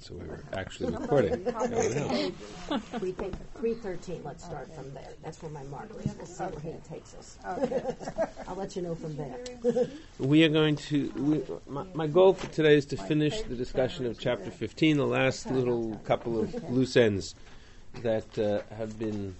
so we were actually recording. 3:13. Let's start from there. That's where my marker is. We'll see where he takes us. I'll let you know from there. We are going to. My goal for today is to finish the discussion of chapter 15, the last little couple of loose ends that have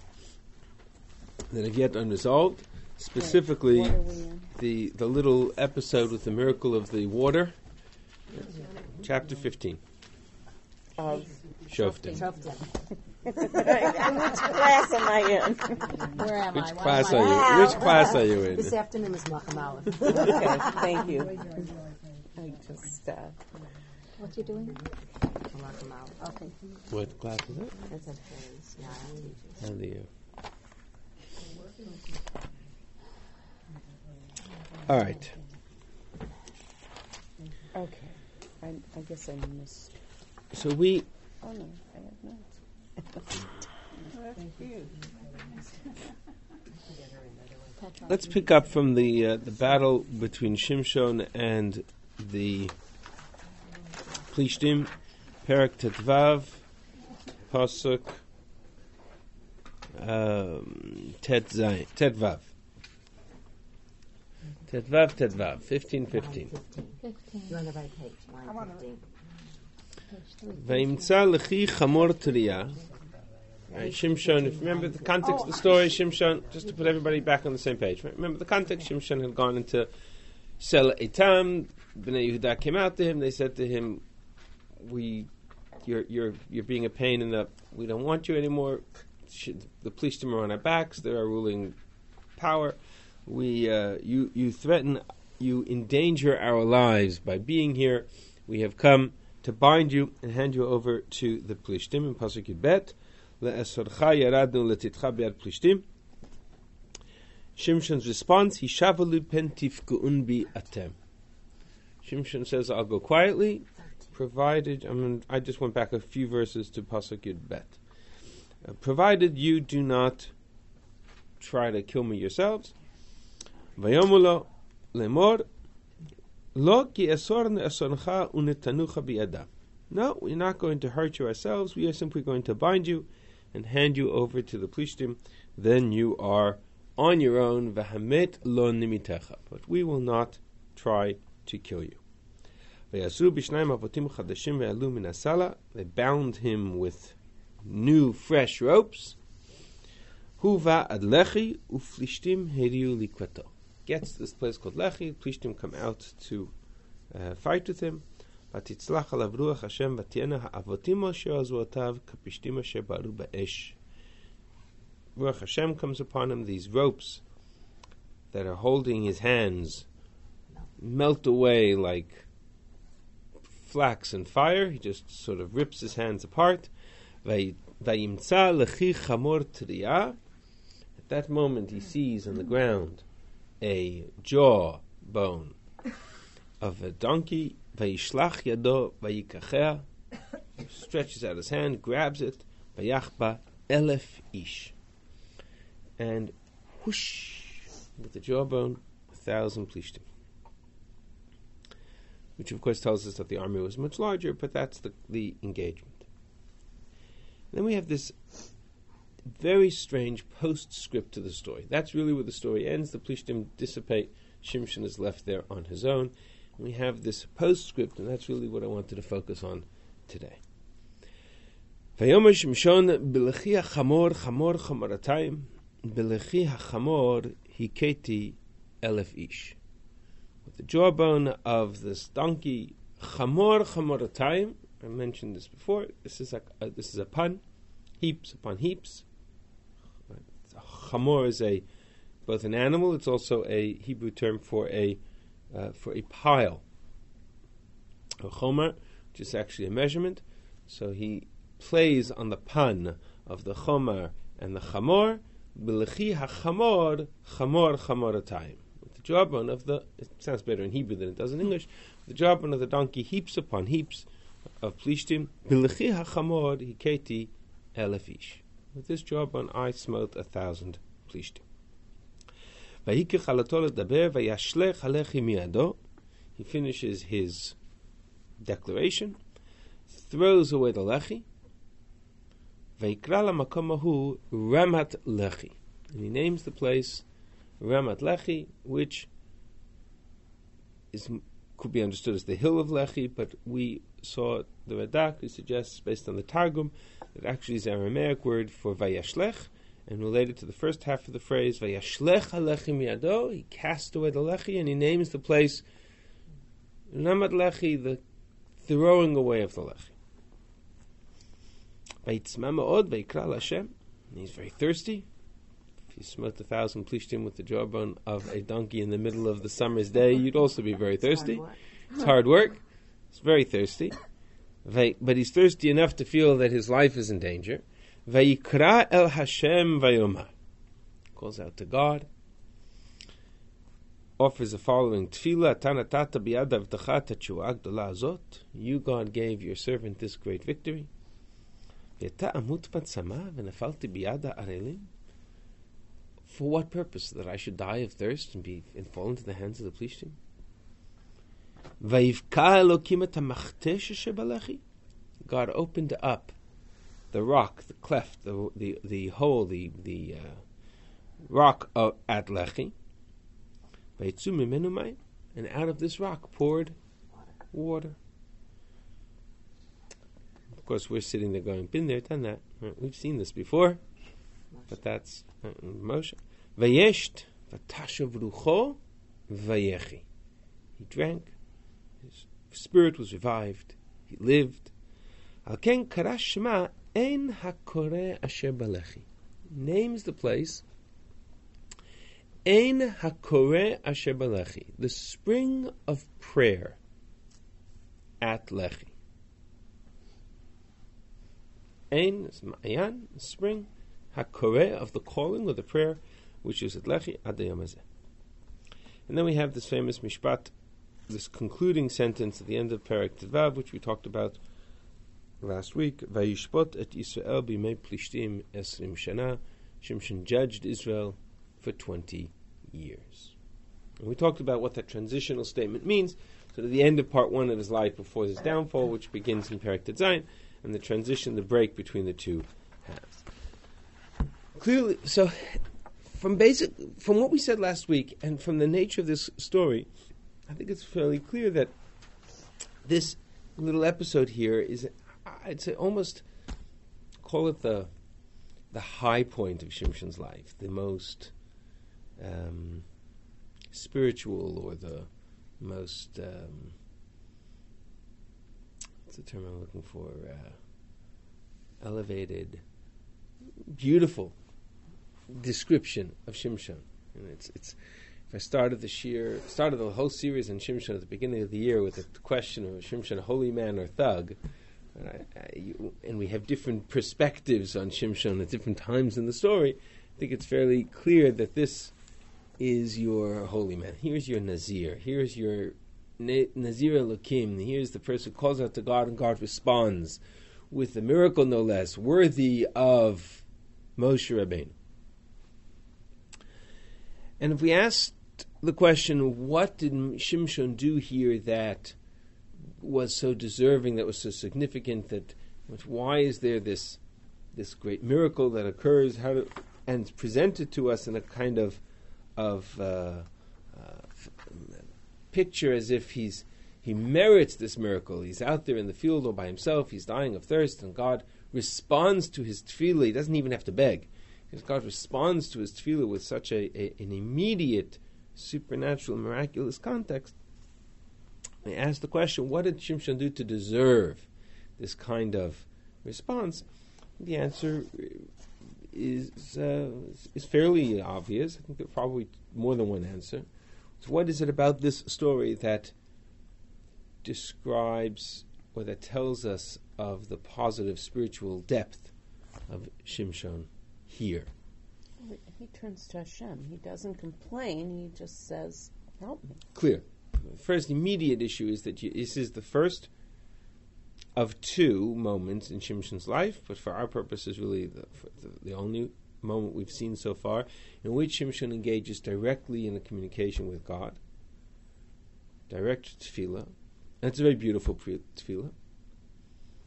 yet unresolved. Specifically, the little episode with the miracle of the water. Chapter 15. Shoftim. Which class am I in? Where am Which I? class are you? Which class are you in? This afternoon is Malcolm Aleph. Okay, thank you. I just, What you doing? Malcolm Aleph. Okay. What class is it? That's at Hayes. Yeah, How do you? All right. okay. I guess I missed. So we. Oh no, I have not. That's cute. Let's pick up from the battle between Shimshon and the Plishtim, Perek Tetvav, Pasuk Tetvav. Tetvav, 15:15. You're on the right page. Line 15. Vayimtza lechi chamor triyah. Right, Shimshon, if you remember the context of the story, Shimshon, just to put everybody back on the same page. Right? Remember the context, Shimshon had gone into Sel Etam, Bnei Yehuda came out to him, they said to him, you're being a pain in the, we don't want you anymore, the Plishtim are on our backs, they're our ruling power, you threaten, you endanger our lives by being here, we have come to bind you and hand you over to the Plishtim in Pasuk Yud Bet. Shimshon's response, Hishavalu pentifku'un bi atem. Shimshon says, I'll go quietly, provided, I just went back a few verses to Pasuk Yud Bet. Provided you do not try to kill me yourselves. Vayomulo lemor, lo ki esorn esorncha unetanucha bi'adam. No, we're not going to hurt you ourselves, we are simply going to bind you and hand you over to the Plishtim, then you are on your own, v'hamet lo nimitecha. But we will not try to kill you. They bound him with new, fresh ropes. Huva ad lechi uflishtim heriu likvato. Gets to this place called Lechi, Plishtim come out to fight with him. Vatitzlach alav ruach Hashem vatiena ha'avotim asher azuotav kapishtim asher baru ba'esh. Ruach Hashem comes upon him, these ropes that are holding his hands melt away like flax and fire. He just sort of rips his hands apart. Vayimtza lechi chamor triyah. At that moment he sees on the ground a jaw bone of a donkey. Vayishlach yado vayikachea, stretches out his hand, grabs it. Vayachba 1,000 ish, and whoosh, with the jawbone, 1,000 plishtim. Which of course tells us that the army was much larger, but that's the engagement. And then we have this very strange postscript to the story. That's really where the story ends. The plishtim dissipate. Shimshon is left there on his own. We have this postscript, and that's really what I wanted to focus on today. Vayomer Shimshon b'lechi hachamor chamor chamoratayim b'lechi hachamor hiketi 1,000 ish. With the jawbone of this donkey, chamor chamoratayim. I mentioned this before. This is a pun, heaps upon heaps. Chamor is both an animal. It's also a Hebrew term for a pile. A chomer, which is actually a measurement. So he plays on the pun of the chomer and the chamor. B'lechi hachamor, chamor chamoratayim. With the jawbone of it sounds better in Hebrew than it does in English. The jawbone of the donkey, heaps upon heaps of plishtim. B'lechi hachamor hiketi 1,000 ish. With this jawbone I smote 1,000 plishtim. He finishes his declaration, throws away the lechi. Vayikra lamakom hahu Ramat Lechi. And he names the place Ramat Lechi, which could be understood as the hill of Lechi, but we saw the Radak, who suggests, based on the Targum, that actually is an Aramaic word for Vayashlech, and related to the first half of the phrase, Vayashlech ha-lechi miyado, he cast away the Lechi, and he names the place Ramat Lechi, the throwing away of the Lechi. Vayitzma ma'od, vayikra l'Hashem, and he's very thirsty. If you smote 1,000 plishtim with the jawbone of a donkey in the middle of the summer's day, you'd also be very thirsty. It's hard work. It's very thirsty. But he's thirsty enough to feel that his life is in danger. Vayikra el Hashem vayomar. Calls out to God. Offers the following tefillah, tanatata biyad avtacha tachua agdola azot. You, God, gave your servant this great victory. V'yata amut batzama v'nafalti biyada arelim. For what purpose? That I should die of thirst and fall into the hands of the plishtim? God opened up the rock, the cleft, the hole, the rock at Lechi. And out of this rock poured water. Of course, we're sitting there going, been there, done that. Right? We've seen this before. But that's Moshe. Vayesht, vatashav rucho, vayechi. He drank, his spirit was revived, he lived. Al ken karash shema ein hakore asher balechi. Names the place ein hakore asher balechi, the spring of prayer at Lechi. Ein is ma'ayan, spring. HaKoreh, of the calling or the prayer, which is at Lechi ad hayom hazeh. And then we have this famous mishpat, this concluding sentence at the end of Perek Tevav, which we talked about last week. Vayishpot et Yisrael b'mei plishtim esrim shana. Shimshon judged Israel for 20 years. And we talked about what that transitional statement means. So at the end of part 1 of his life before his downfall, which begins in Perek Tetzayin, and the transition, the break between the two halves. Clearly, so from what we said last week, and from the nature of this story, I think it's fairly clear that this little episode here is, I'd say, almost call it the high point of Shimshon's life, the most spiritual, or the most what's the term I'm looking for? Elevated, beautiful description of Shimshon. And it's if I started the whole series on Shimshon at the beginning of the year with the question of Shimshon, holy man or thug, and we have different perspectives on Shimshon at different times in the story, I think it's fairly clear that this is your holy man. Here's your Nazir. Here's your Nazir Elokim. Here's the person who calls out to God, and God responds with a miracle, no less, worthy of Moshe Rabbeinu. And if we asked the question, what did Shimshon do here that was so deserving, that was so significant, why is there this great miracle that occurs, and presented to us in a kind of picture as if he merits this miracle. He's out there in the field all by himself, he's dying of thirst, and God responds to his tefillah. He doesn't even have to beg. God responds to his tefillah with such an immediate, supernatural, miraculous context. I ask the question, what did Shimshon do to deserve this kind of response? The answer is fairly obvious. I think there are probably more than one answer. So what is it about this story that describes, or that tells us of the positive spiritual depth of Shimshon here? He turns to Hashem. He doesn't complain. He just says, help me. Clear. The first immediate issue is that this is the first of two moments in Shimshon's life, but for our purposes, really the only moment we've seen so far, in which Shimshon engages directly in a communication with God, direct tefillah, and it's a very beautiful tefillah.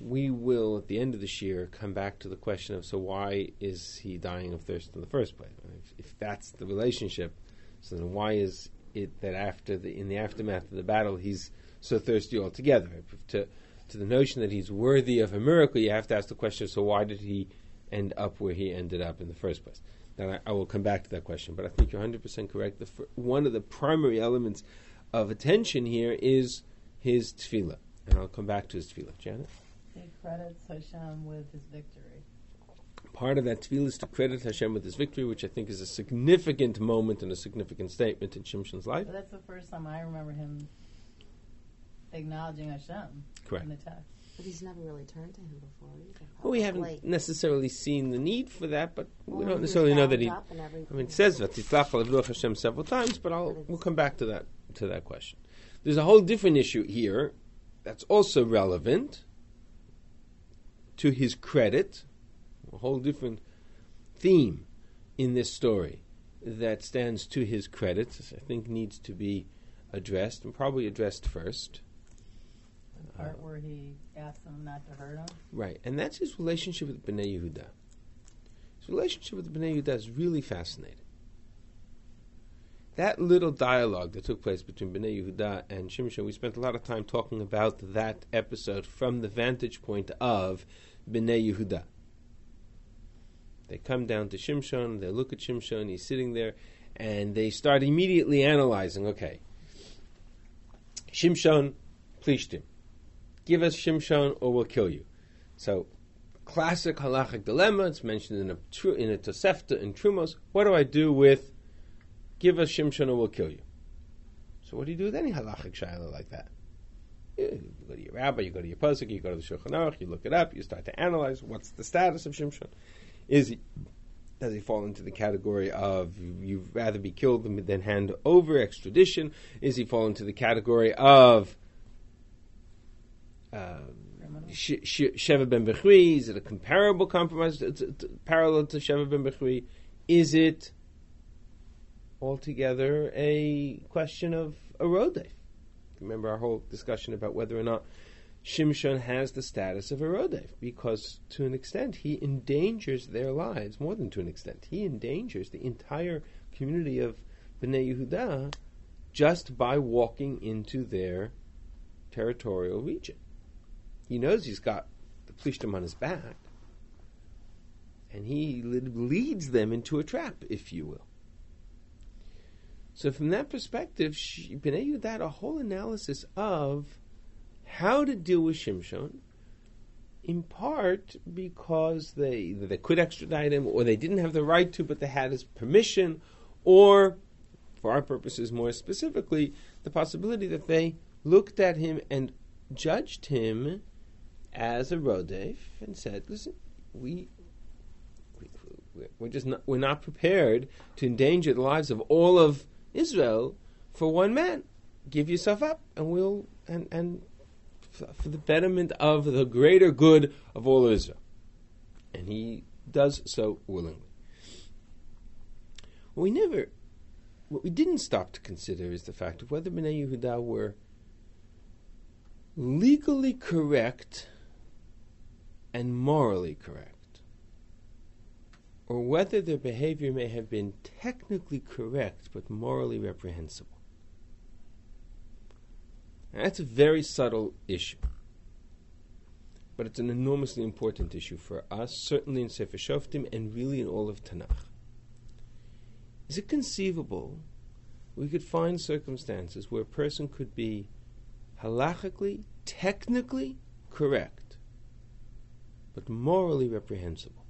we will, at the end of this year, come back to the question of, so why is he dying of thirst in the first place? If that's the relationship, so then why is it that in the aftermath of the battle, he's so thirsty altogether? To the notion that he's worthy of a miracle, you have to ask the question, so why did he end up where he ended up in the first place? Now, I will come back to that question, but I think you're 100% correct. One of the primary elements of attention here is his tefillah. And I'll come back to his tefillah. Janet? He credits Hashem with his victory. Part of that tefillah is to credit Hashem with his victory, which I think is a significant moment and a significant statement in Shimshon's life. But that's the first time I remember him acknowledging Hashem Correct. in the text. But he's never really turned to him before either. Well, we haven't necessarily seen the need for that, but we don't he was necessarily know that bound he... up and everything. I mean, it says V'titlach L'Avruach Hashem several times, but we'll come back to that question. There's a whole different issue here that's also relevant to his credit, a whole different theme in this story that stands to his credit, I think needs to be addressed, and probably addressed first. The part where he asks them not to hurt him. Right, and that's his relationship with Bnei Yehuda. His relationship with Bnei Yehuda is really fascinating. That little dialogue that took place between Bnei Yehuda and Shimshon, we spent a lot of time talking about that episode from the vantage point of Bnei Yehuda. They come down to Shimshon, they look at Shimshon, he's sitting there, and they start immediately analyzing, okay, Shimshon, Plishtim. Give us Shimshon or we'll kill you. So, classic halachic dilemma, it's mentioned in a Tosefta in Trumos. What do I do with give us Shimshon or we'll kill you? So what do you do with any halachic shayla like that? You go to your rabbi, you go to your posuk, you go to the Shulchan Aruch, you look it up, you start to analyze what's the status of Shimshon. Does he fall into the category of you'd rather be killed than hand over extradition? Is he fall into the category of Sheva ben Bechri? Is it a comparable compromise? It's parallel to Sheva ben Bechri? Is it altogether a question of a rodef? Remember our whole discussion about whether or not Shimshon has the status of a rodef, because to an extent he endangers their lives, more than to an extent. He endangers the entire community of Bnei Yehuda just by walking into their territorial region. He knows he's got the Plishtim on his back, and he leads them into a trap, if you will. So from that perspective, Bnei Yehuda had a whole analysis of how to deal with Shimshon, in part because they could extradite him, or they didn't have the right to, but they had his permission, or, for our purposes more specifically, the possibility that they looked at him and judged him as a rodef and said, listen, we're not prepared to endanger the lives of all of Israel for one man. Give yourself up, and we'll and for the betterment of the greater good of all of Israel. And he does so willingly. What we didn't stop to consider is the fact of whether Bnei Yehuda were legally correct and morally correct, or whether their behavior may have been technically correct but morally reprehensible. Now, that's a very subtle issue, but it's an enormously important issue for us, certainly in Sefer Shoftim and really in all of Tanakh. Is it conceivable we could find circumstances where a person could be halachically, technically correct, but morally reprehensible?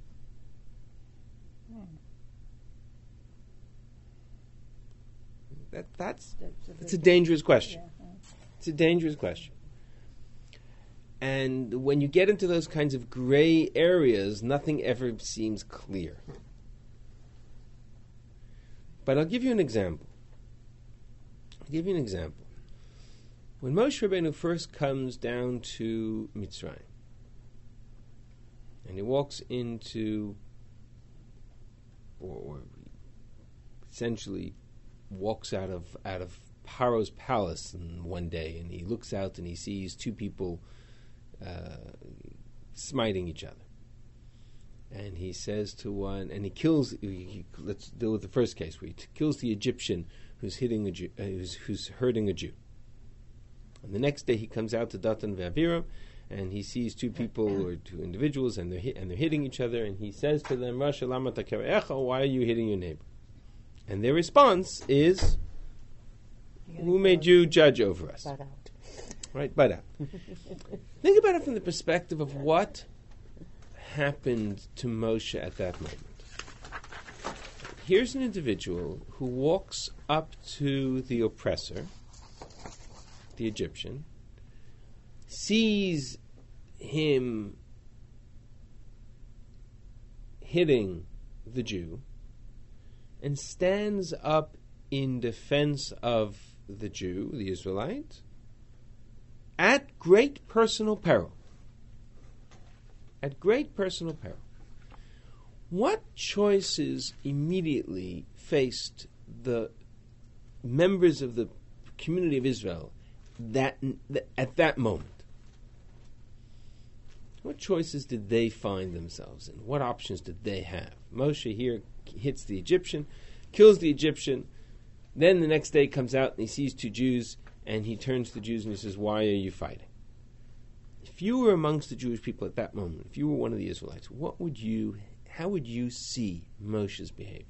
That's a dangerous question. It's a dangerous question. And when you get into those kinds of gray areas, nothing ever seems clear. But I'll give you an example. When Moshe Rabbeinu first comes down to Mitzrayim, and he walks into, or essentially walks out of Paro's palace one day, and he looks out and he sees two people smiting each other. And he says to one, and he kills. Let's deal with the first case where he kills the Egyptian who's hitting a Jew, who's hurting a Jew. And the next day he comes out to Datan ve'Aviram, and he sees two people or two individuals, and they're hitting each other. And he says to them, "Rasha lama takerecha, why are you hitting your neighbor?" And their response is, "Who made you judge over us?" Butt out. Right, butt out. Think about it from the perspective of what happened to Moshe at that moment. Here's an individual who walks up to the oppressor, the Egyptian, sees him hitting the Jew, and stands up in defense of the Jew, the Israelite, at great personal peril. At great personal peril. What choices immediately faced the members of the community of Israel at that moment? What choices did they find themselves in? What options did they have? Moshe here hits the Egyptian, kills the Egyptian, then the next day comes out and he sees two Jews, and he turns to the Jews and he says, "Why are you fighting?" If you were amongst the Jewish people at that moment, if you were one of the Israelites, how would you see Moshe's behavior?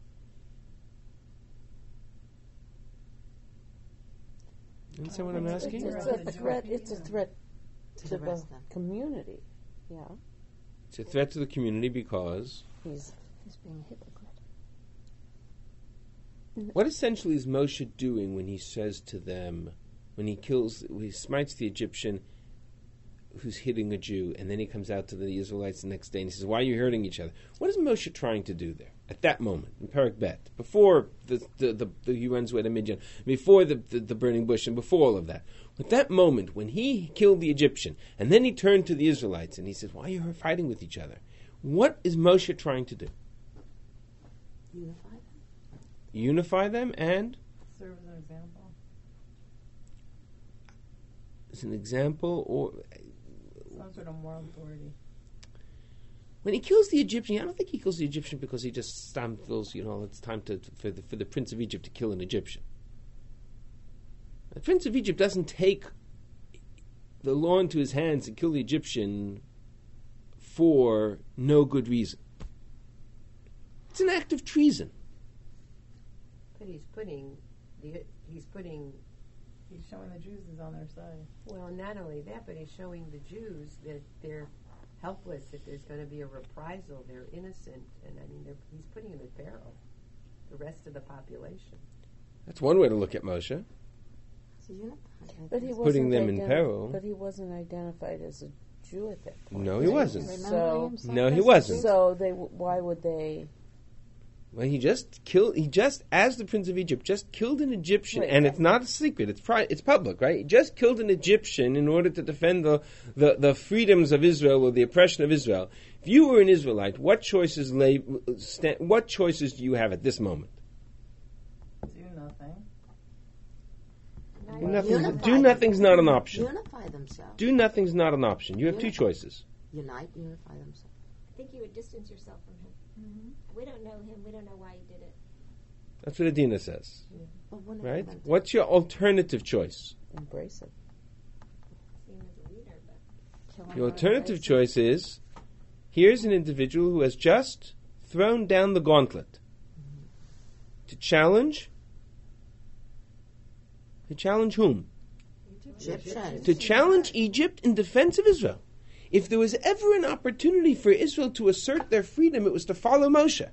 You understand what I'm asking? It's a threat. It's a threat to the community. Yeah, It's a threat to the community because he's being a hypocrite. what essentially is Moshe doing when he says to them, when he smites the Egyptian who's hitting a Jew, and then he comes out to the Israelites the next day and he says, "Why are you hurting each other?" What is Moshe trying to do there at that moment in Perek Bet, before the UN's way to Midian, before the burning bush, and before all of that? At that moment when he killed the Egyptian, and then he turned to the Israelites and he says, "Why are you fighting with each other?" What is Moshe trying to do? Unify them. Unify them and Serve as an example. as an example, or Some sort of moral authority. when he kills the Egyptian, I don't think he kills the Egyptian because he just feels, it's time for the Prince of Egypt to kill an Egyptian. The Prince of Egypt doesn't take the law into his hands and kill the Egyptian for no good reason. It's an act of treason. But he's showing the Jews is on their side. well, not only that, but he's showing the Jews that they're helpless. If there's going to be a reprisal, they're innocent, and he's putting them at peril. The rest of the population. That's one way to look at Moshe. But he Putting wasn't them in peril. But he wasn't identified as a Jew at that point. No, he wasn't. So No, he wasn't. So why would they? Well, he just, as the Prince of Egypt, just killed an Egyptian, Right. and it's not a secret, it's public, right? He just killed an Egyptian in order to defend the freedoms of Israel or the oppression of Israel. If you were an Israelite, what choices do you have at this moment? Do nothing. Do nothing's not an option. Unify themselves. Do nothing's not an option. You have two choices. Unify themselves. I think you would distance yourself from him. We don't know him. We don't know why he did it. That's what Adina says, Well, one of right? them- What's your alternative choice? Embrace it. See him as a leader, but The alternative choice is, here's an individual who has just thrown down the gauntlet to challenge whom? Egyptians. To challenge Egypt in defense of Israel. If there was ever an opportunity for Israel to assert their freedom, it was to follow Moshe.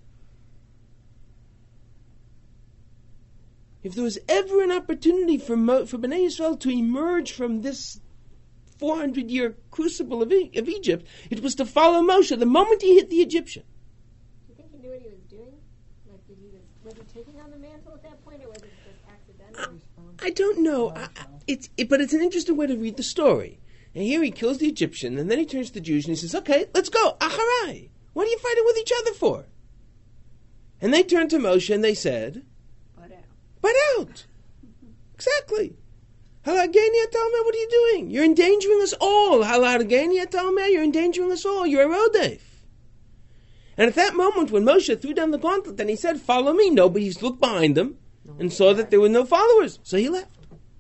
If there was ever an opportunity for Bnei Israel to emerge from this 400-year crucible of Egypt, it was to follow Moshe the moment he hit the Egyptian. do you think he knew what he was doing? Like, was he taking on the mantle at that point, or was it just accidental? I don't know. But it's an interesting way to read the story. And here he kills the Egyptian, and then he turns to the Jews and he says, "Okay, let's go. Acharai. What are you fighting with each other for?" And they turned to Moshe and they said, Butt out. "Butt out." Exactly. Halageni atalmeh, what are you doing? You're endangering us all. Halageni atalmeh, you're endangering us all. You're a rodef. And at that moment, when Moshe threw down the gauntlet and he said, follow me, nobody looked behind him and saw that there were no followers. So he left.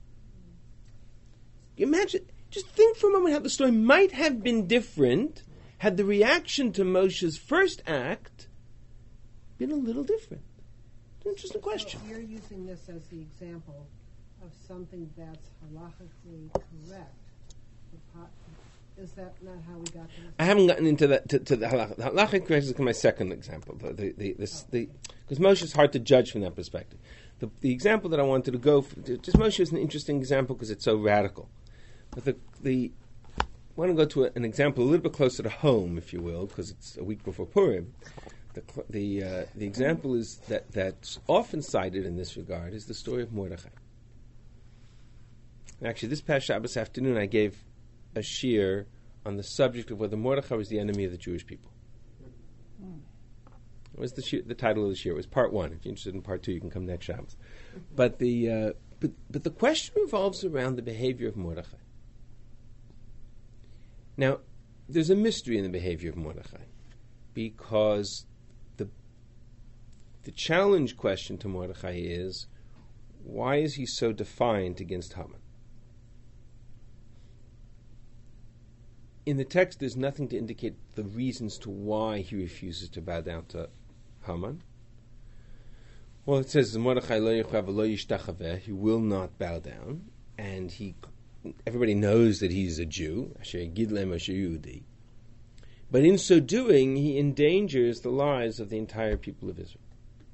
You imagine, just think for a moment how the story might have been different had the reaction to Moshe's first act been a little different. It's an interesting question. So you're using this as the example of something that's halachically correct. Is that not how we got to this? I haven't gotten into that to the halacha. The halachic correction is my second example. Because Moshe is hard to judge from that perspective. The example that I wanted to go for, just Moshe is an interesting example because it's so radical. But I want to go to an example a little bit closer to home, if you will, because it's a week before Purim. The example is that's often cited in this regard is the story of Mordechai. Actually, this past Shabbos afternoon, I gave a shiur on the subject of whether Mordechai was the enemy of the Jewish people. What was the title of the shiur? It was part 1. If you're interested in part 2, you can come next Shabbos. But the question revolves around the behavior of Mordechai. Now, there's a mystery in the behavior of Mordechai, because the challenge question to Mordechai is, why is he so defiant against Haman? In the text, there's nothing to indicate the reasons to why he refuses to bow down to Haman. Well, it says, Mordechai lo yechav lo yishtachaveh, he will not bow down, and everybody knows that he's a Jew, asher yigid lehem asher Yehudi. But in so doing, he endangers the lives of the entire people of Israel.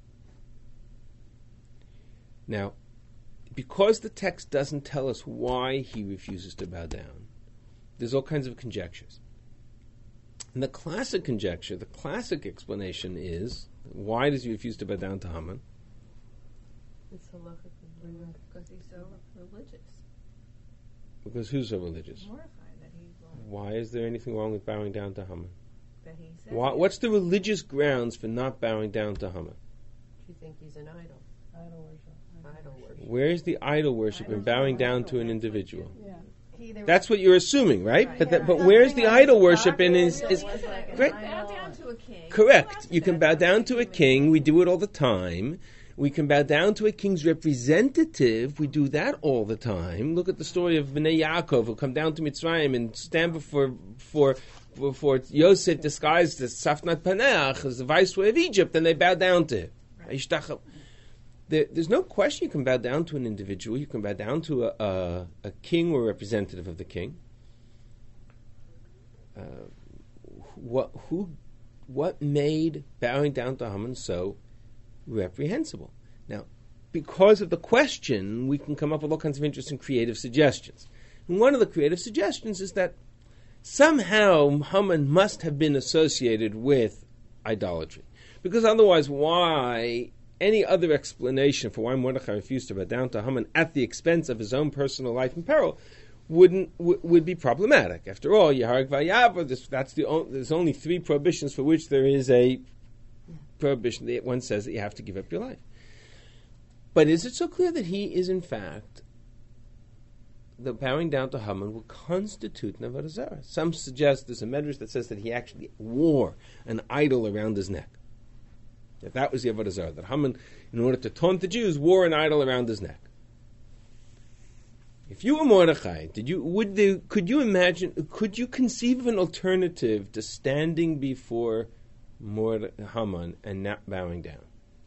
Now, because the text doesn't tell us why he refuses to bow down, there's all kinds of conjectures. And the classic conjecture, the classic explanation is, why does he refuse to bow down to Haman? It's halachically Because he's so religious. Because who's so religious? Mortified that he won't. Why is there anything wrong with bowing down to Haman? That he said. What's the religious grounds for not bowing down to Haman? Do you think he's an idol? Idol worship. Idol worship. Where's the idol worship in bowing down to an individual? Yeah. That's what you're assuming, right? Right. But where's the idol worship in is great. Bow down to a king. Correct. You can bow down to a king. We do it all the time. We can bow down to a king's representative. We do that all the time. Look at the story of Bnei Yaakov who come down to Mitzrayim and stand before Yosef disguised as Safnat Paneach, as the viceroy of Egypt, and they bow down to him. Right. There's no question you can bow down to an individual. You can bow down to a king or a representative of the king. What made bowing down to Haman so reprehensible? Now, because of the question, we can come up with all kinds of interesting creative suggestions. And one of the creative suggestions is that somehow Haman must have been associated with idolatry. Because otherwise, why any other explanation for why Mordechai refused to bow down to Haman at the expense of his own personal life and peril would be problematic. After all, Yehareg Vayavar, there's only 3 prohibitions for which there is a prohibition that one says that you have to give up your life. But is it so clear that he is in fact, the bowing down to Haman will constitute an avodah zarah? Some suggest there's a medrash that says that he actually wore an idol around his neck. That was the avodah zarah, that Haman, in order to taunt the Jews, wore an idol around his neck. If you were Mordechai, could you conceive of an alternative to standing before Haman and not bowing down?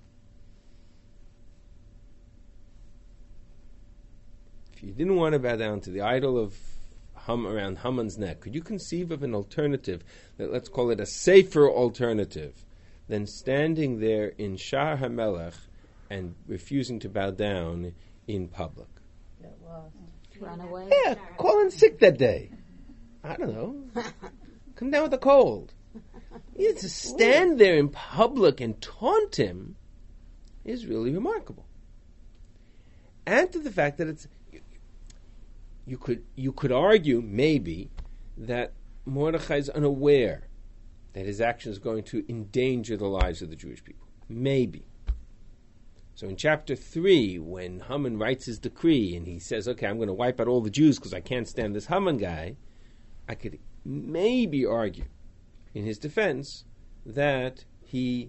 If you didn't want to bow down to the idol of around Haman's neck, could you conceive of an alternative, let's call it a safer alternative, than standing there in Sha'ar HaMelech and refusing to bow down in public? Get lost. Run away. Yeah, call in sick that day. I don't know. Come down with a cold. Yeah, to stand there in public and taunt him is really remarkable. Add to the fact that it's you could argue maybe that Mordechai is unaware that his action is going to endanger the lives of the Jewish people. Maybe. So in chapter 3, when Haman writes his decree and he says, okay, I'm going to wipe out all the Jews because I can't stand this Haman guy, I could maybe argue in his defense that he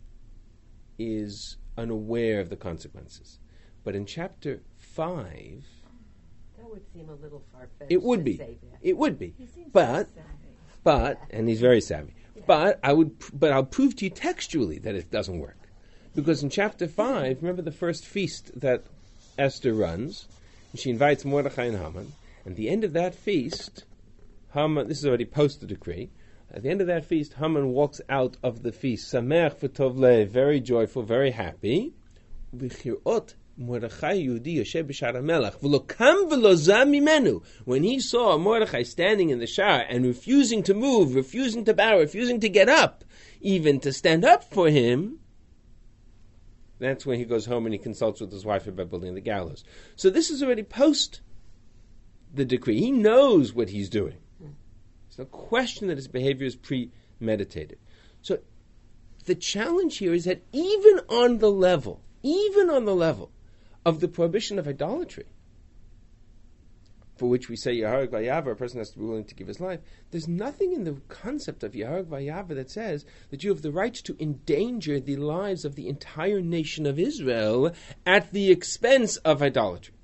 is unaware of the consequences. But in chapter 5, That would seem a little far-fetched. it would to be. say that. It would be. He seems But, so savvy. and he's very savvy. But I'll prove to you textually that it doesn't work. Because in chapter 5, remember the first feast that Esther runs, and she invites Mordechai and Haman. At the end of that feast, Haman, this is already post the decree, at the end of that feast, Haman walks out of the feast, Sameach v'tov lev, very joyful, very happy. V'chirot Mordechai Yehudi yoshev b'shar HaMelech, v'lo kam v'lo zam mimenu. When he saw Mordechai standing in the shar and refusing to move, refusing to bow, refusing to get up, even to stand up for him, that's when he goes home and he consults with his wife about building the gallows. So this is already post the decree. He knows what he's doing. There's no question that his behavior is premeditated. So the challenge here is that even on the level of the prohibition of idolatry, for which we say Yaharag Vayava, a person has to be willing to give his life, there's nothing in the concept of Yaharag Vayava that says that you have the right to endanger the lives of the entire nation of Israel at the expense of idolatry.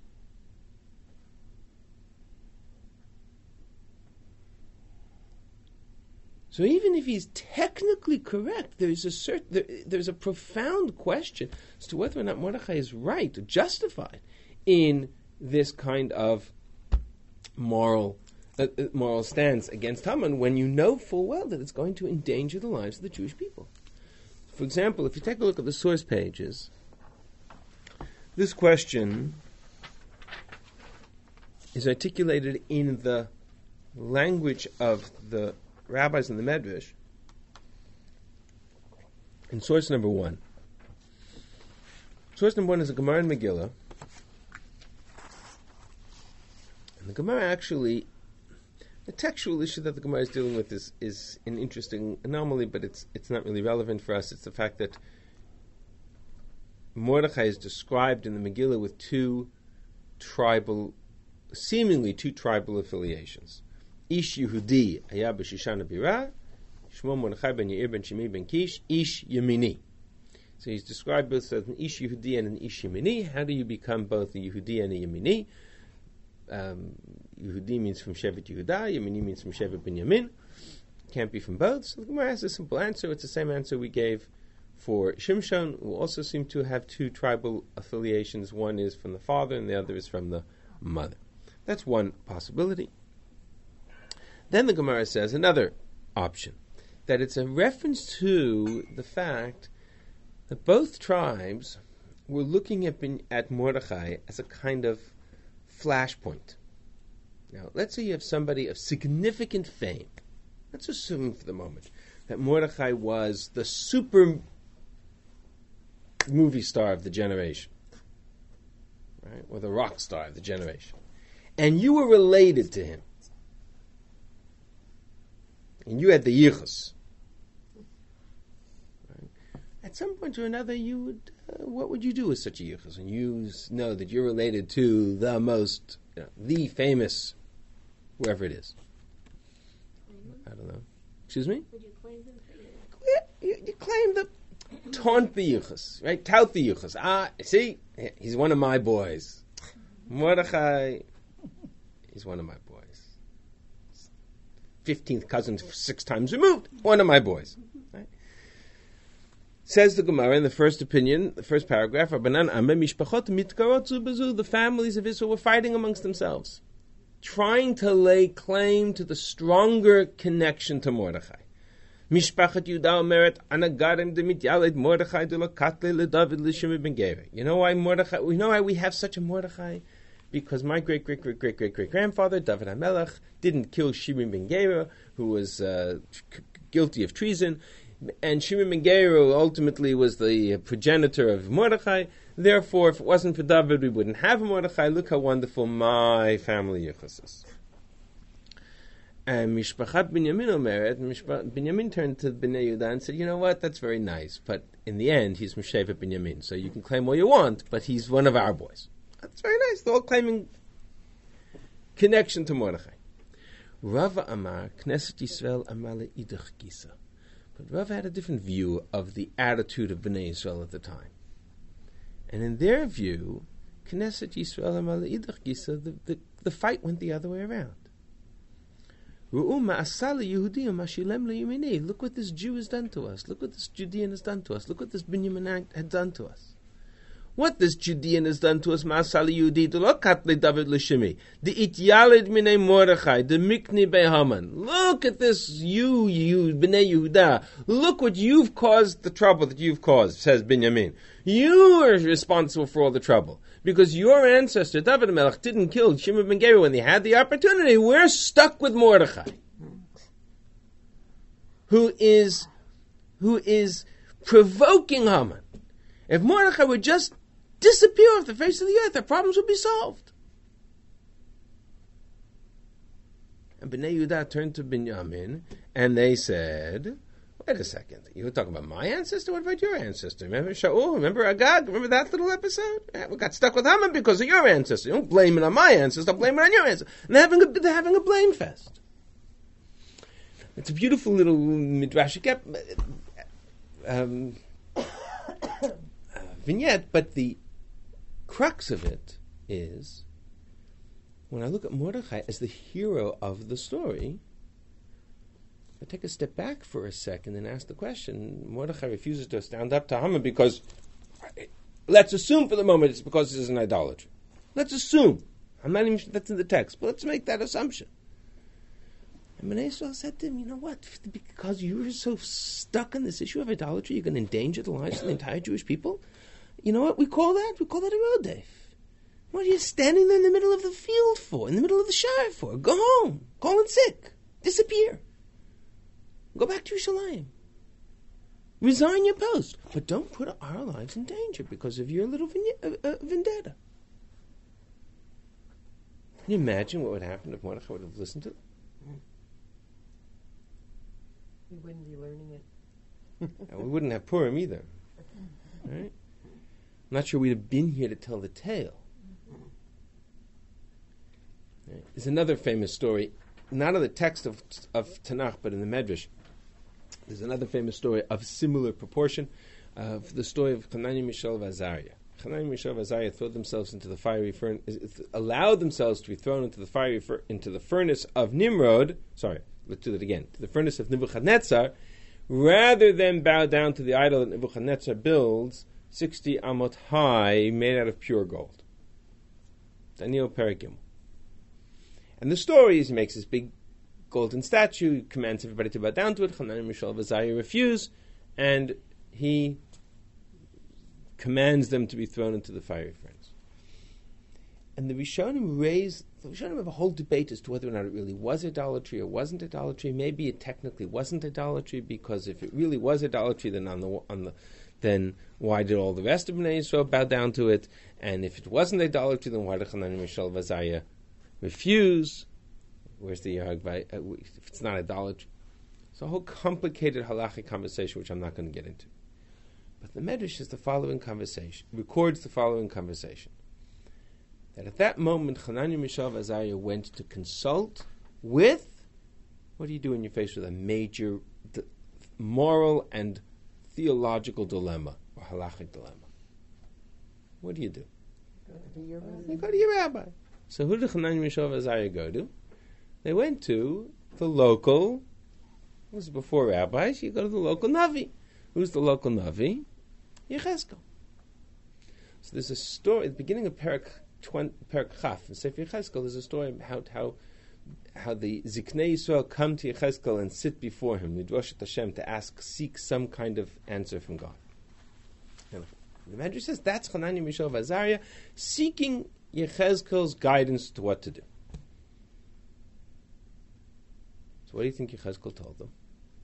So even if he's technically correct, there's a profound question as to whether or not Mordechai is right or justified in this kind of moral stance against Haman when you know full well that it's going to endanger the lives of the Jewish people. For example, if you take a look at the source pages, this question is articulated in the language of the rabbis in the Medrash in source number 1. Source number 1 is a Gemara in Megillah. And the Gemara actually, the textual issue that the Gemara is dealing with is an interesting anomaly, but it's not really relevant for us. It's the fact that Mordechai is described in the Megillah with seemingly two tribal affiliations. Ish Yehudi Haya b'Shishan Bira, Shmo Mordechai ben Yair ben Shimi ben Kish, Ish Yemini. So he's described both as an Ish Yehudi and an Ish Yemini. How do you become both a Yehudi and a Yemini? Yehudi means from Shevet Yehuda, Yemini means from Shevet Binyamin. Can't be from both. So the Gemara has a simple answer. It's the same answer we gave for Shimshon, who also seem to have two tribal affiliations. One is from the father and the other is from the mother. That's one possibility. Then the Gemara says another option, that it's a reference to the fact that both tribes were looking at Mordechai as a kind of flashpoint. Now, let's say you have somebody of significant fame. Let's assume for the moment that Mordechai was the super movie star of the generation, right, or the rock star of the generation, and you were related to him. And you had the yichus. Right? At some point or another, you would. What would you do with such a yichus? And you know that you're related to the most, the famous, whoever it is. I don't know. Excuse me. Would you claim him for you? Yeah, you claim the taunt the yichus, right? Tout the yichus. See, he's one of my boys. Mordechai, he's one of my boys. 15th cousin 6 times removed, one of my boys. Right? Says the Gemara in the first opinion, the first paragraph, the families of Israel were fighting amongst themselves, trying to lay claim to the stronger connection to Mordechai. Mishpachat Yehuda omeret anagarim demityaled Mordechai de lokatle leDavid l'Shimei ben Gera. You know why Mordechai? We know why we have such a Mordechai. Because my great-great-great-great-great-great-grandfather, David HaMelech, didn't kill Shimon ben Gera, who was guilty of treason, and Shimon ben Gera ultimately was the progenitor of Mordechai. Therefore, if it wasn't for David, we wouldn't have Mordechai. Look how wonderful my family yichus is. And Mishpachat Binyamin Omeret, Binyamin turned to Bnei Yehuda and said, you know what, that's very nice, but in the end, he's Moshevet Binyamin, so you can claim all you want, but he's one of our boys. That's very nice. They're all claiming connection to Mordechai. Rava Amar, Knesset Yisrael Amar Le'idach Gisa. But Rava had a different view of the attitude of Bnei Yisrael at the time. And in their view, Knesset Yisrael Amar Le'idach Gisa, the fight went the other way around. Look what this Jew has done to us. Look what this Judean has done to us. Look what this Binyamin had done to us. What this Judean has done to us, Ma'asali Yehudi, the Lokatle David Lishimi, the Ityalid Minei Mordechai, the Mikni Behaman. Look at this, you, Bnei Yehuda. Look what you've caused, the trouble that you've caused, says Binyamin. You are responsible for all the trouble. Because your ancestor, David Melech, didn't kill Shimon ben Gera when they had the opportunity. We're stuck with Mordechai, who is provoking Haman. If Mordechai would just disappear off the face of the earth, our problems would be solved. And Bnei Yehuda turned to Binyamin, and they said, wait a second, you were talking about my ancestor? What about your ancestor? Remember Shaul? Remember Agag? Remember that little episode? Yeah, we got stuck with Haman because of your ancestor. You don't blame it on my ancestor, blame it on your ancestor. And they're having a blame fest. It's a beautiful little midrashic vignette, but the crux of it is, when I look at Mordechai as the hero of the story, I take a step back for a second and ask the question. Mordechai refuses to stand up to Haman because, let's assume for the moment it's because this is an idolatry. Let's assume. I'm not even sure that's in the text, but let's make that assumption. And Bnei Yisrael said to him, you know what, because you're so stuck on this issue of idolatry, you're going to endanger the lives of the entire Jewish people? You know what we call that? We call that a rodef. What are you standing there in the middle of the field for, in the middle of the shire for? Go home. Call in sick. Disappear. Go back to Yerushalayim. Resign your post. But don't put our lives in danger because of your little vendetta. Can you imagine what would happen if Mordechai would have listened to them? We wouldn't be learning it. And we wouldn't have Purim either. Right? I'm not sure we'd have been here to tell the tale. Right? There's another famous story, not in the text of Tanakh, but in the Medrash. There's another famous story of similar proportion, of the story of Hanani, Mishael, and Azariah. Hanani, Mishael, and Azariah threw themselves into the fiery furnace, allowed themselves to be thrown into the furnace of Nimrod. Sorry, let's do that again. To the furnace of Nebuchadnezzar, rather than bow down to the idol that Nebuchadnezzar builds, 60 amot high, made out of pure gold. Daniel Perigim. And the story is he makes this big golden statue, he commands everybody to bow down to it. Hanani, Mishael, and Azariah refuse, and he commands them to be thrown into the fiery furnace. And the Rishonim have a whole debate as to whether or not it really was idolatry or wasn't idolatry. Maybe it technically wasn't idolatry, because if it really was idolatry, then why did all the rest of Bnei Yisrael bow down to it? And if it wasn't idolatry, then why did Hanani, Mishael, and Azariah refuse? Where's the if it's not idolatry? It's a whole complicated halachic conversation, which I'm not going to get into. But the Medrash is records the following conversation. That at that moment, Hanani, Mishael, and Azariah went to consult with, what do you do when you're faced with a major moral and theological dilemma, or halachic dilemma? What do? You go to your rabbi. So who did Hanani, Mishael, and Azariah go to? They went to the local, this is before rabbis, you go to the local Navi. Who's the local Navi? Yechezkel. So there's a story, at the beginning of Perek Chaf, in Sefer Yechezkel, there's a story about how the Ziknei Yisrael come to Yechezkel and sit before him, Midrash et Hashem, to seek some kind of answer from God. And the Medrash says that's Hanani, Mishael, and Azariah seeking Yechezkel's guidance to what to do. So what do you think Yechezkel told them?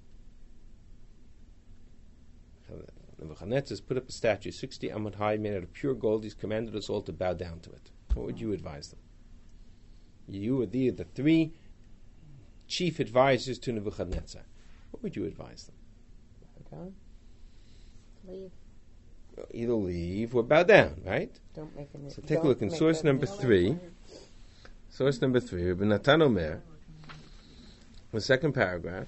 Nebuchadnezzar has put up a statue 60 amot high, made out of pure gold. He's commanded us all to bow down to it. What would you advise them? You are the three chief advisors to Nebuchadnezzar, what would you advise them? Okay. Leave. Either leave or bow down, right? Don't make any. So take a look in source number 3. Source number 3, Rabbi Natan Omer, the second paragraph.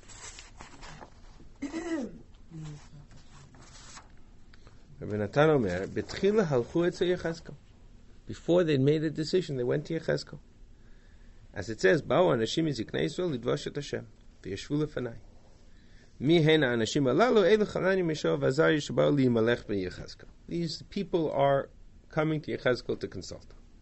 Rabbi Natan Omer, Betchila halchu etzel Yechezkel. Before they made a decision, they went to Yechezkel. As it says, Ba'u anashim miziknei Yisrael lidvosh et Hashem, v'yeshvu lefanai. Mi hena anashim alalu elu Hanani Mishael v'Azariah sheba'u liyimalech b'Yechezkel. These people are coming to Yechezkel to consult.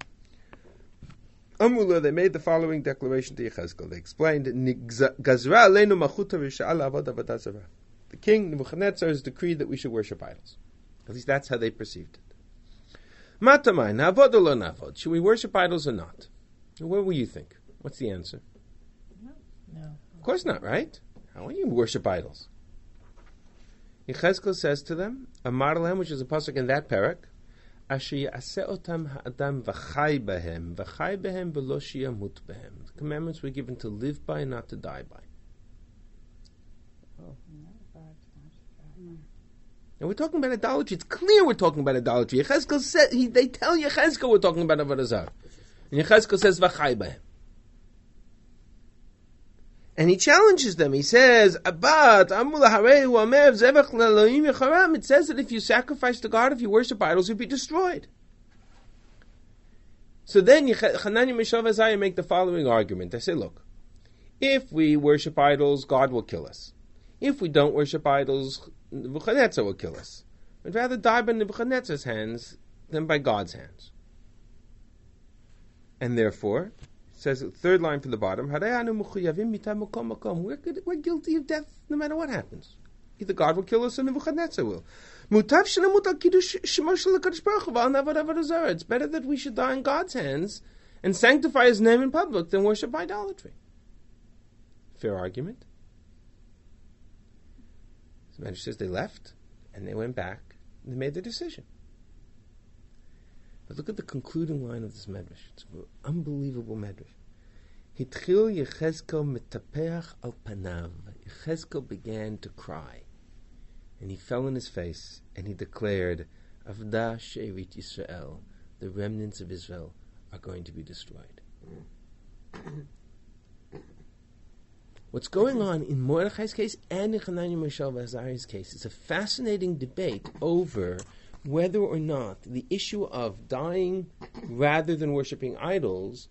Amula, they made the following declaration to Yechezkel. They explained, Gazra aleinu machuta v'sha'al avodah avodah zarah. The king, Nebuchadnezzar, has decreed that we should worship idols. At least that's how they perceived it. Matamai, navod or lo navod? Should we worship idols or not? What will you think? What's the answer? No. Of course not, right? How will you worship idols? Yechezkel says to them, Amar lahem, which is a pasuk in that parak, Asher yaseh otam ha'adam v'chai behem v'lo sheyamut behem. The commandments were given to live by, not to die by. And we're talking about idolatry. It's clear we're talking about idolatry. Yechezkel said, they tell Yechezkel we're talking about avodah zarah. And Yechezkel says, v'chai b'hem. And he challenges them. He says, Abat, amula harei u'amev zevach l'Elohim yecharam. It says that if you sacrifice to God, if you worship idols, you'll be destroyed. So then Hanani, Mishael, v'Azariah make the following argument. They say, look, if we worship idols, God will kill us. If we don't worship idols, Nebuchadnezzar will kill us. We'd rather die by Nebuchadnezzar's hands than by God's hands. And therefore, it says, third line from the bottom, we're guilty of death no matter what happens. Either God will kill us or Nebuchadnezzar will. It's better that we should die in God's hands and sanctify His name in public than worship idolatry. Fair argument. The Medrash says they left, and they went back, and they made their decision. But look at the concluding line of this Medrash. It's an unbelievable Medrash. Hitchil Yechezkel metapeach al panav. Yechezkel began to cry, and he fell on his face, and he declared, Avda she'erit Yisrael, the remnants of Israel are going to be destroyed. What's going on in Mordechai's case and in Hanani, Mishael, v'Azariah's case is a fascinating debate over whether or not the issue of dying rather than worshipping idols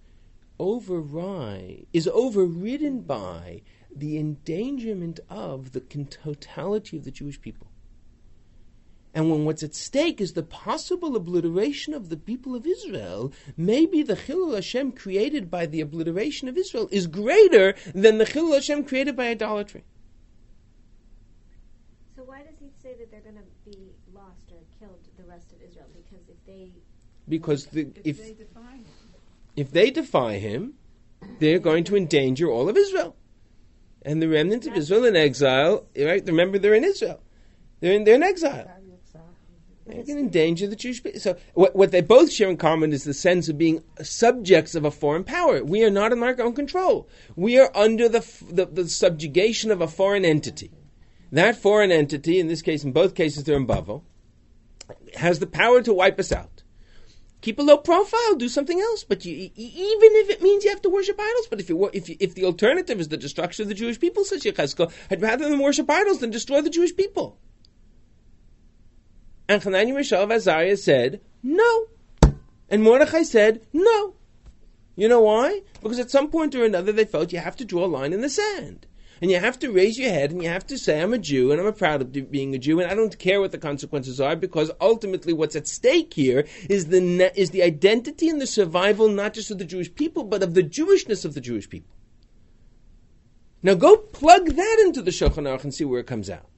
is overridden by the endangerment of the totality of the Jewish people. And when what's at stake is the possible obliteration of the people of Israel, maybe the Chilul Hashem created by the obliteration of Israel is greater than the Chilul Hashem created by idolatry. So why does he say that they're going to be lost or killed, the rest of Israel? Because if they defy him, they're going to endanger all of Israel. And the remnant of Israel in exile, right? Remember, they're in Israel. They're in exile. They're going to endanger the Jewish people. So what they both share in common is the sense of being subjects of a foreign power. We are not in our own control. We are under the subjugation of a foreign entity. That foreign entity, in this case, in both cases they're in Bavel, has the power to wipe us out. Keep a low profile, do something else. But even if it means you have to worship idols, but if the alternative is the destruction of the Jewish people, says Yechezkel, I'd rather than worship idols than destroy the Jewish people. And Hanani, Mishael, v'Azariah said, no. And Mordechai said, no. You know why? Because at some point or another they felt you have to draw a line in the sand. And you have to raise your head and you have to say, I'm a Jew and I'm proud of being a Jew and I don't care what the consequences are, because ultimately what's at stake here is the identity and the survival not just of the Jewish people, but of the Jewishness of the Jewish people. Now go plug that into the Shulchan Aruch and see where it comes out.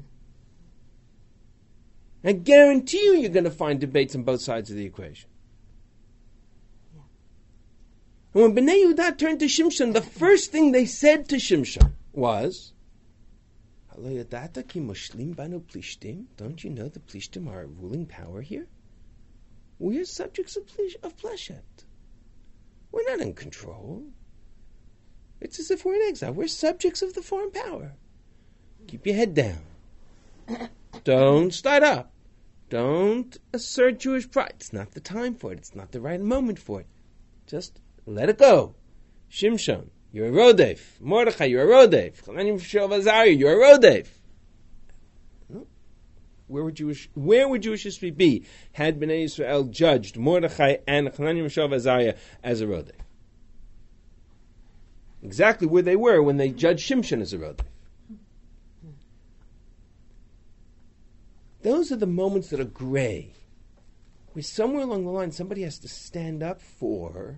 I guarantee you're going to find debates on both sides of the equation. Yeah. And when Bnei Yehuda turned to Shimshon, the first thing they said to Shimshon was, don't you know the Plishtim are a ruling power here? We are subjects of Pleshet. We're not in control. It's as if we're in exile. We're subjects of the foreign power. Keep your head down. Don't start up. Don't assert Jewish pride. It's not the time for it. It's not the right moment for it. Just let it go. Shimshon, you're a Rodef. Mordechai, you're a Rodef. Chananim Mishael Azariah, you're a Rodef. Where would Jewish history be had Bnei Yisrael judged Mordechai and Chananim Mishael Azariah as a Rodef? Exactly where they were when they judged Shimshon as a Rodef. Those are the moments that are gray, where somewhere along the line somebody has to stand up for,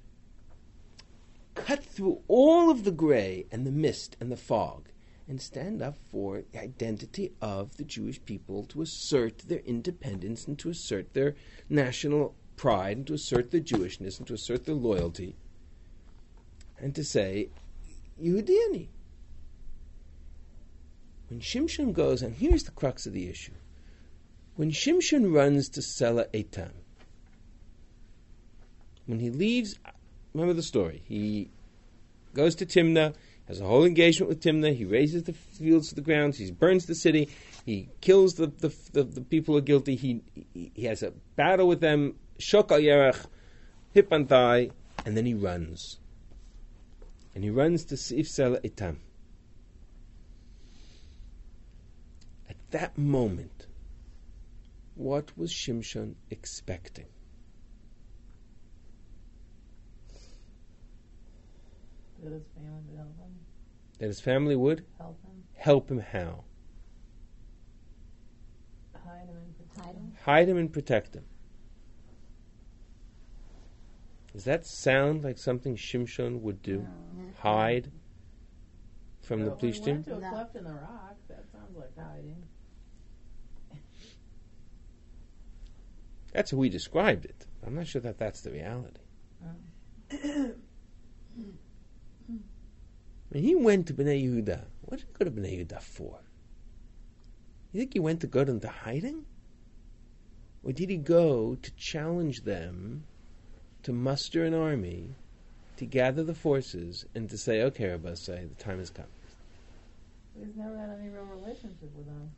cut through all of the gray and the mist and the fog, and stand up for the identity of the Jewish people, to assert their independence and to assert their national pride and to assert their Jewishness and to assert their loyalty, and to say, Yehudiani. When Shimshon goes, and here's the crux of the issue, when Shimshon runs to Sela Eitam, when he leaves, remember the story, he goes to Timnah, has a whole engagement with Timnah, he raises the fields to the ground, he burns the city, he kills the people who are guilty, he has a battle with them, Shok al Yerech, hip and thigh, and then he runs. And he runs to Seif Sela Eitam. At that moment, what was Shimshon expecting? That his family would help him. That his family would? Help him. Help him how? Hide him and protect him. Hide him and protect him. Does that sound like something Shimshon would do? Hide from the Well, he Plishtim? went to a cleft in the rock. That sounds like hiding. That's how we described it. I'm not sure that that's the reality. Oh. When he went to Bnei Yehuda, what did he go to Bnei Yehuda for? You think he went to go into hiding? Or did he go to challenge them to muster an army, to gather the forces, and to say, okay, Rabbi, say, the time has come? He's never had any real relationship with them.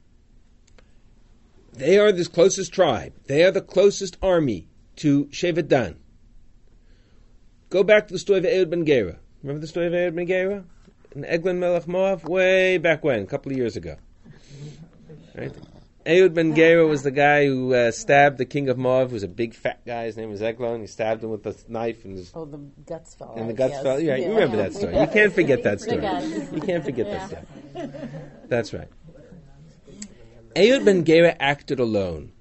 They are the closest tribe. They are the closest army to Shevet Dan. Go back to the story of Ehud ben Gera. Remember the story of Ehud ben Gera? In Eglon Melech Moav, way back when, a couple of years ago. Right? Ehud ben Gera was the guy who stabbed the king of Moav, who was a big fat guy. His name was Eglon. He stabbed him with a knife, and Oh, the guts fell the out, guts yes. fell. Yeah, you remember that story. You can't forget that story. You can't forget that story. That's right. Ehud ben Gera acted alone.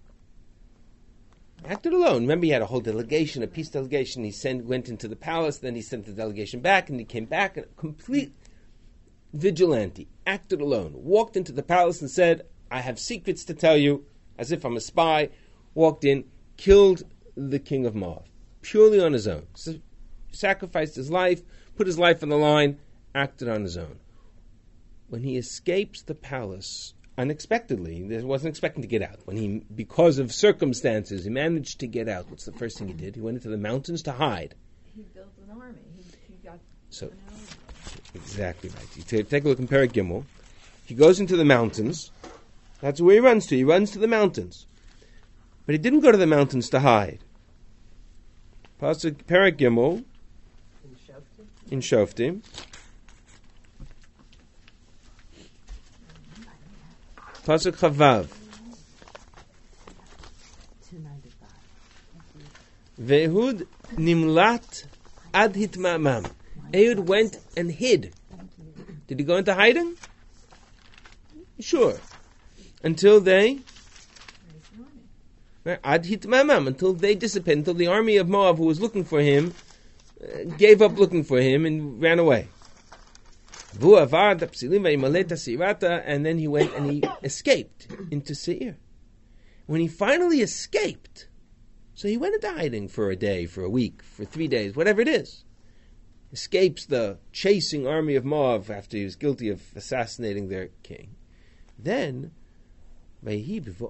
Remember, he had a whole delegation, a peace delegation. He went into the palace, then he sent the delegation back, and he came back, and a complete vigilante, acted alone, walked into the palace and said, I have secrets to tell you, as if I'm a spy, walked in, killed the king of Moab, purely on his own. Sacrificed his life, put his life on the line, acted on his own. When he escapes the palace, unexpectedly, he wasn't expecting to get out. When he, because of circumstances, he managed to get out. What's the first thing he did? He went into the mountains to hide. He built an army. He got So, an army. exactly right. You take a look in Perek Gimel. He goes into the mountains. That's where he runs to. He runs to the mountains. But he didn't go to the mountains to hide. Pasuk Perek Gimel in Shoftim. Pasuk Chavav. Ve'ehud nimlat ad hitmamam. Ehud went and hid. Did he go into hiding? Sure. Until they ad hitmamam, until they dissipated, until the army of Moab who was looking for him gave up looking for him and ran away. And then he went and he escaped into Seir. When he finally escaped, so he went into hiding for a day, for a week, for 3 days, whatever it is. Escapes the chasing army of Moab after he was guilty of assassinating their king. Then, then he blew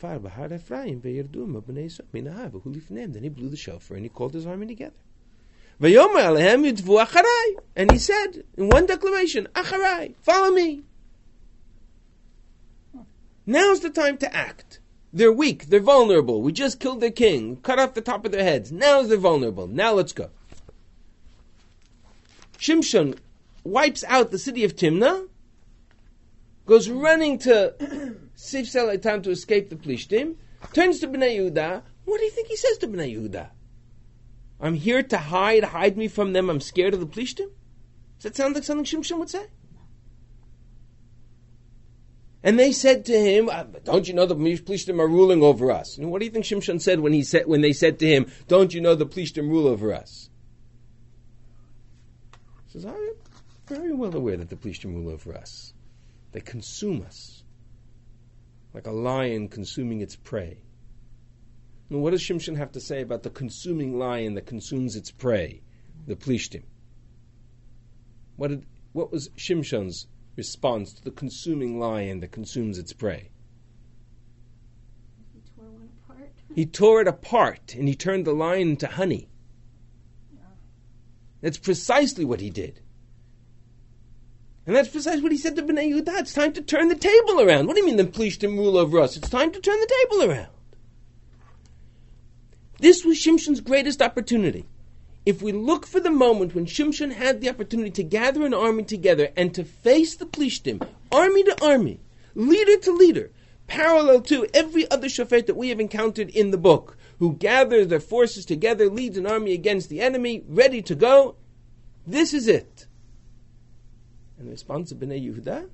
the shofar and he called his army together. Vayomer alehem yudvu acharai. And he said, in one declaration, acharai, follow me. Now's the time to act. They're weak, they're vulnerable. We just killed their king, cut off the top of their heads. Now they're vulnerable. Now let's go. Shimshon wipes out the city of Timnah, goes running to Sif Selaitam to escape the Plishtim, turns to Bnei Yehuda. What do you think he says to Bnei Yehuda? I'm here to hide me from them, I'm scared of the Plishtim? Does that sound like something Shimshon would say? And they said to him, don't you know the Plishtim are ruling over us? And what do you think Shimshon said when they said to him, don't you know the Plishtim rule over us? He says, I'm very well aware that the Plishtim rule over us. They consume us, like a lion consuming its prey. Now, what does Shimshon have to say about the consuming lion that consumes its prey, the Plishtim? What was Shimshon's response to the consuming lion that consumes its prey? He tore one apart. He tore it apart, and he turned the lion into honey. Yeah. That's precisely what he did. And that's precisely what he said to Bnei Yehuda. It's time to turn the table around. What do you mean the Plishtim rule over us? It's time to turn the table around. This was Shimshon's greatest opportunity. If we look for the moment when Shimshon had the opportunity to gather an army together and to face the Plishtim, army to army, leader to leader, parallel to every other shofet that we have encountered in the book, who gathers their forces together, leads an army against the enemy, ready to go, this is it. And the response of Bnei Yehuda?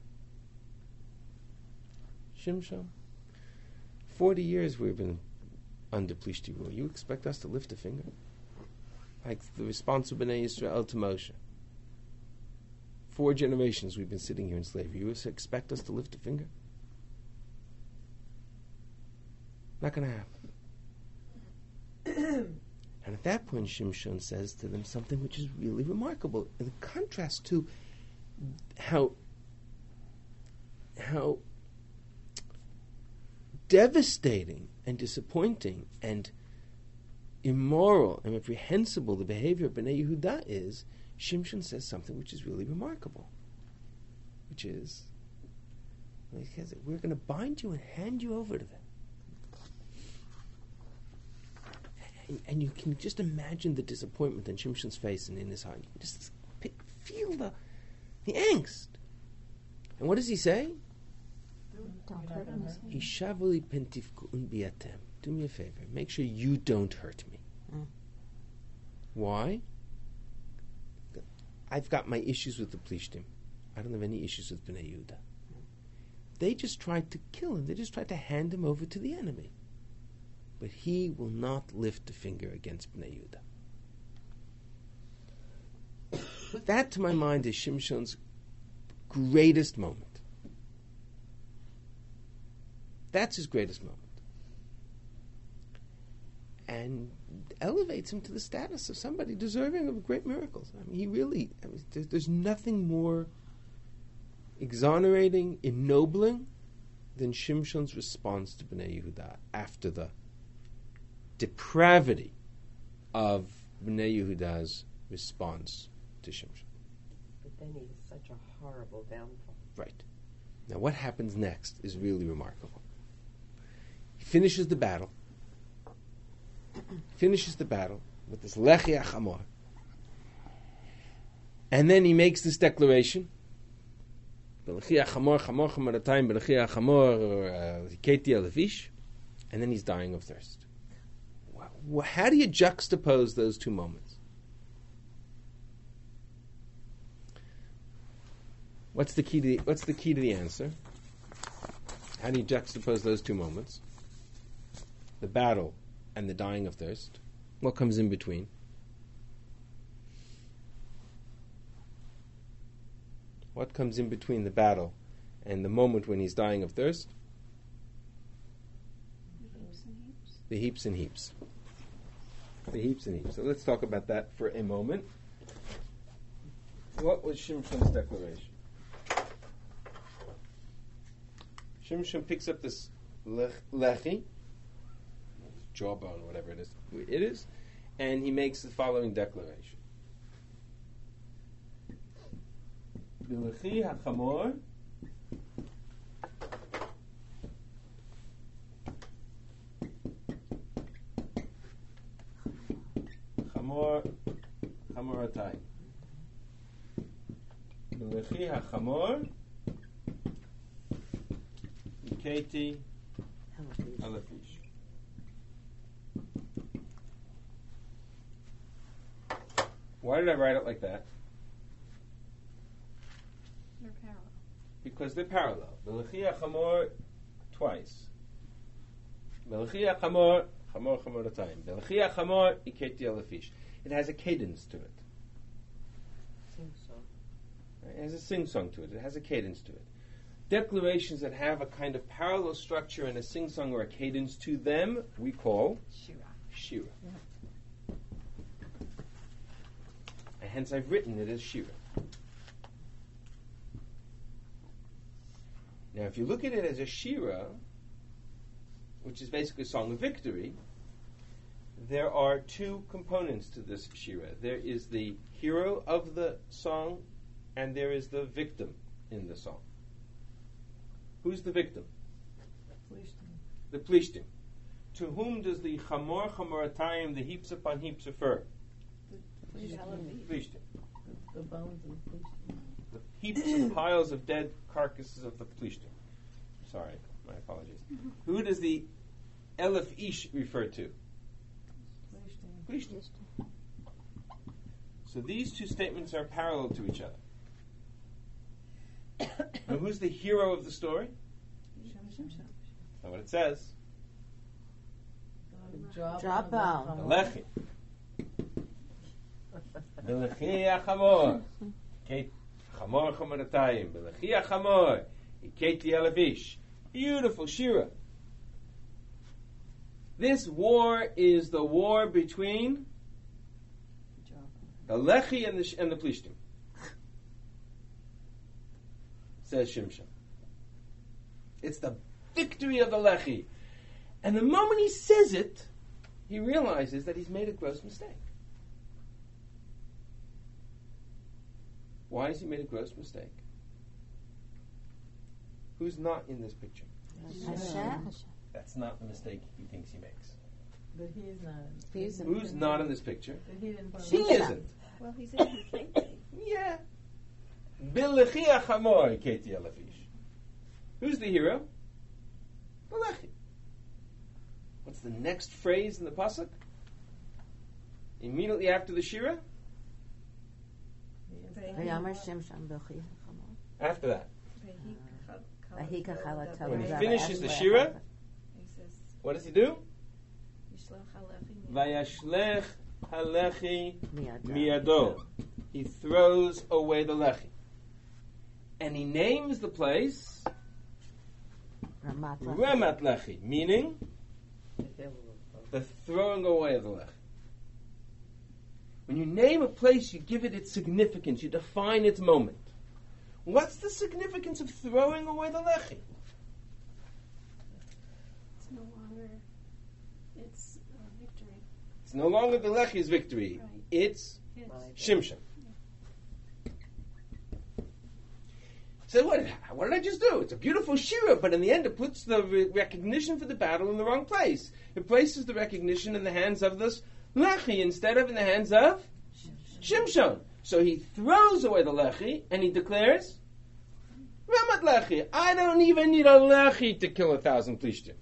Shimshon, 40 years we've been under Plishti rule. You expect us to lift a finger? Like the response of Bnei Yisrael to Moshe. 4 generations we've been sitting here in slavery. You expect us to lift a finger? Not going to happen. And at that point, Shimshon says to them something which is really remarkable, in contrast to how devastating and disappointing and immoral and reprehensible the behavior of Bnei Yehuda is. Shimshon says something which is really remarkable, which is, we're going to bind you and hand you over to them. And you can just imagine the disappointment in Shimshon's face and in his heart. You can just feel the angst. And what does he say? Don't hurt him. Ishavuli pentifku'un biatem. Do me a favor. Make sure you don't hurt me. Why? I've got my issues with the Plishtim. I don't have any issues with Bnei Yehuda. They just tried to kill him. They just tried to hand him over to the enemy. But he will not lift a finger against Bnei Yehuda. That, to my mind, is Shimshon's greatest moment. That's his greatest moment. And elevates him to the status of somebody deserving of great miracles. I mean, he really, there's nothing more exonerating, ennobling than Shimshon's response to Bnei Yehuda after the depravity of Bnei Yehuda's response to Shimshon. But then he was such a horrible downfall. Right. Now what happens next is really remarkable. He finishes the battle with this Lechi HaChamor. And then he makes this declaration. Lechi HaChamor, Chamor Chamaratayim, Lechi HaChamor, Keti Alevish. And then he's dying of thirst. How do you juxtapose those two moments? What's the key to the answer? How do you juxtapose those two moments? The battle and the dying of thirst. What comes in between? What comes in between the battle and the moment when he's dying of thirst? The heaps and heaps. The heaps and heaps. So let's talk about that for a moment. What was Shimshon's declaration? Shimshon picks up this lechi, jawbone, whatever it is, and he makes the following declaration. B'lechi hachamor Chamoratayim. B'lechi hachamor Iketi halafish. Why did I write it like that? They're parallel. Because they're parallel. B'lechi hachamor twice. B'lechi hachamor chamor chamoratayim. B'lechi hachamor Iketi halafish. It has a cadence to it. Sing-song. Right? It has a sing-song to it. It has a cadence to it. Declarations that have a kind of parallel structure and a sing-song or a cadence to them, we call shira. And hence I've written it as shira. Now if you look at it as a shira, which is basically a song of victory, there are two components to this shira. There is the hero of the song, and there is the victim in the song. Who's the victim? The Plishtim. To whom does the chamor chamoratayim, the heaps upon heaps, refer? Plishtim. The bones of the The heaps and piles of dead carcasses of the Plishtim. Sorry, my apologies. Who does the Elef Ish refer to? Plishtim. So these two statements are parallel to each other. Now who's the hero of the story? That's not what it says. Jawbone. Lechi. B'lechi hachamor. Chamor chamoratayim. B'lechi hachamor. Iketi halafish. Beautiful shira. This war is the war between the Lechi and the Plishtim. Says Shimshon. It's the victory of the Lechi. And the moment he says it, he realizes that he's made a gross mistake. Why has he made a gross mistake? Who's not in this picture? Hashem. That's not the mistake he thinks he makes. But he's not. Who's not in this picture? But he didn't put He isn't. Well, he said he can't be. Yeah. B'lechi hachamor Iketi halafish. Who's the hero? The Lechi. What's the next phrase in the pasuk? Immediately after the shira? After that. When he finishes the shira, He says, what does he do? Yishlach halechi Vayashlech halechi miyado. He throws away the lechi. And he names the place Ramat Lechi, meaning the throwing away of the lechi. When you name a place, you give it its significance, you define its moment. What's the significance of throwing away the lechi? it's no longer, it's victory. It's no longer the lechi's victory. Right. It's It's Shimshon. So what did I just do? It's a beautiful shira, but in the end it puts the recognition for the battle in the wrong place. It places the recognition in the hands of this lechi instead of in the hands of Shimshon. So he throws away the lechi and he declares, Ramat lechi, I don't even need a lechi to kill 1,000 plishtim.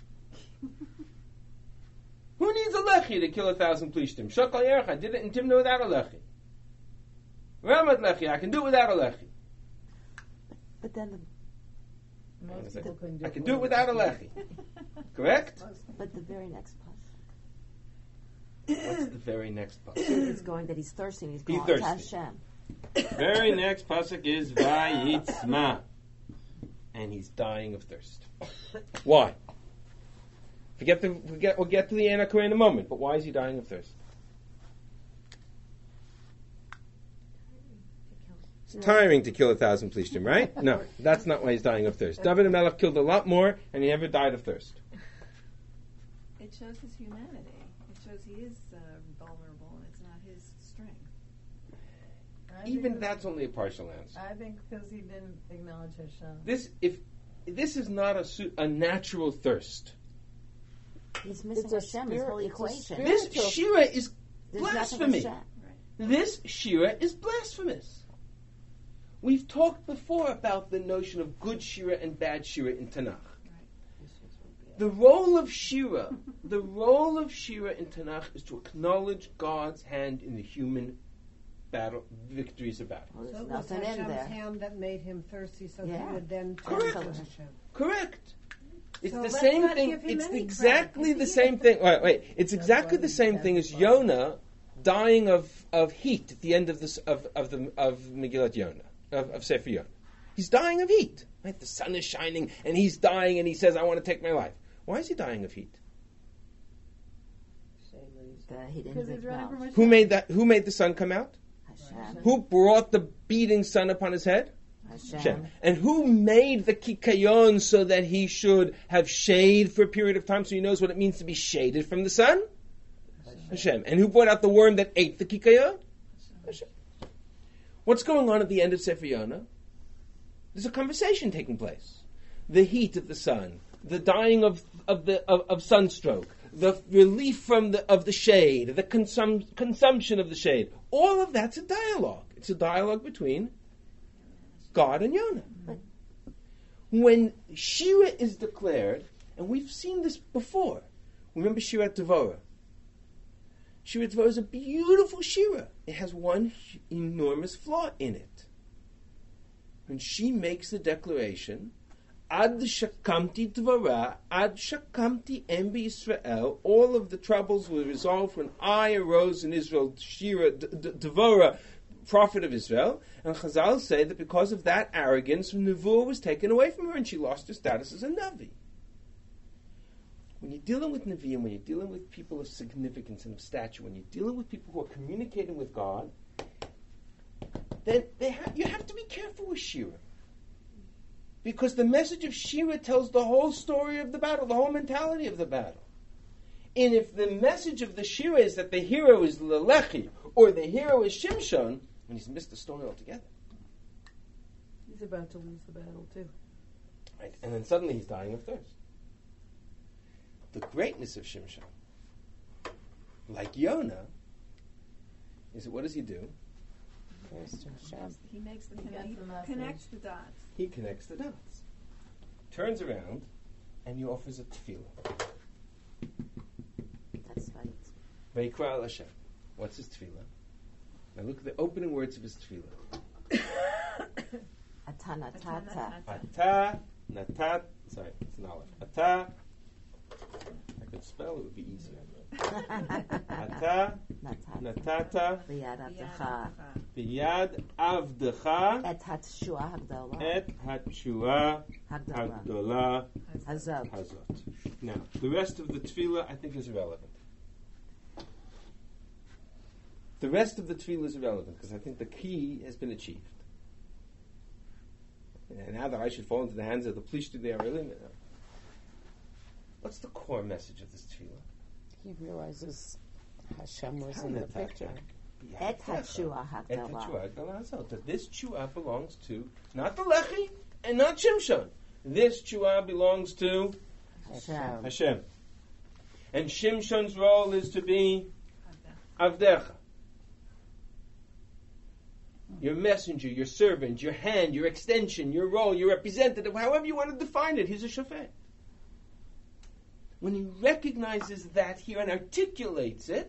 Who needs a lechi to kill 1,000 plishtim? Shakal Yerach, I did it in Timna without a lechi. Ramat lechi, I can do it without a lechi. But then, Most people couldn't do I can do it without a lechi. Correct? but the very next pasuk What's the very next pasuk? is going that he's thirsty. He's Be going to thirsty. Hashem. Very next pasuk is Vayitzma, and he's dying of thirst. Why? We'll get to the Anakor in a moment. But why is he dying of thirst? It's tiring to kill 1,000 plishtim, right? No, that's not why he's dying of thirst. David HaMelech killed a lot more, and he never died of thirst. It shows his humanity. It shows he is vulnerable, and it's not his strength. even that's only a partial answer. I think because he didn't acknowledge Hashem. This is not a natural thirst. He's missing It's a Hashem, his whole spirit- it's a equation. This Spiritual. shira is There's nothing blasphemy. Hashem. This shira is blasphemous. We've talked before about the notion of good shira and bad shira in Tanakh. The role of shira in Tanakh is to acknowledge God's hand in the human battle, victories of battle. Well, So there's it was nothing in Hashem's there. hand that made him thirsty, so Yeah. he would then Correct. turn to Hashem. Correct. It's So the let's same not thing. give him It's any exactly credit. the same thing. Wait. It's exactly why the we same have thing to as follow. Yonah dying of heat at the end of Megillat Yonah of Sefer Yonah. He's dying of heat. Right? The sun is shining and he's dying and he says, "I want to take my life." Why is he dying of heat? That he didn't Because he's running from acknowledge. Hashem. Who made the sun come out? Hashem. Who brought the beating sun upon his head? Hashem. Hashem. And who made the kikayon so that he should have shade for a period of time so he knows what it means to be shaded from the sun? Hashem. And who brought out the worm that ate the kikayon? Hashem. What's going on at the end of Sefer Yonah? There's a conversation taking place. The heat of the sun, the dying of sunstroke, the relief from the shade, the consumption of the shade. All of that's a dialogue. It's a dialogue between God and Yonah. When Shira is declared, and we've seen this before. Remember Shirat Devorah? Shirat Devorah is a beautiful Shira. It has one enormous flaw in it. When she makes the declaration, Ad shakamti dvara, ad shakamti em Yisrael, all of the troubles were resolved when I arose in Israel, Shira, Devorah, prophet of Israel. And Chazal say that because of that arrogance, Nevuah was taken away from her and she lost her status as a Navi. When you're dealing with Nevi'im, when you're dealing with people of significance and of stature, when you're dealing with people who are communicating with God, then you have to be careful with Shira. Because the message of Shira tells the whole story of the battle, the whole mentality of the battle. And if the message of the Shira is that the hero is Lelechi, or the hero is Shimshon, then he's missed the story altogether. He's about to lose the battle too. Right? And then suddenly he's dying of thirst. The greatness of Shimshon, like Yonah, is that what does he do? Praise to Hashem. He makes the He gets he the message. connects the dots. He connects the dots. Turns around and he offers a tefillah. That's right. Vayikra al Hashem. What's his tefillah? Now look at the opening words of his tefillah. Atanatata. Ata natat. Sorry, it's an aleph. Ata. If I could spell, it would be easier. Ata natata B'yad avdecha. biyad avdecha Et hatshua hagdola. et hatshua Hagdola. hagdola Hazot. hazot. Now, the rest of the tefillah, I think, is irrelevant. The rest of the tefillah is irrelevant because I think the key has been achieved. And now that I should fall into the hands of the plishti, they are really. What's the core message of this tefillah? He realizes Hashem was How in the did that picture. happen? Et hatshua Et hagdola. hatshua hagdola hazot. That this chua belongs to not the lechi and not Shimshon. This chua belongs to Hashem. Hashem. And Shimshon's role is to be Avdecha. Your messenger, your servant, your hand, your extension, your role, your representative, however you want to define it, he's a shofet. When he recognizes that here and articulates it,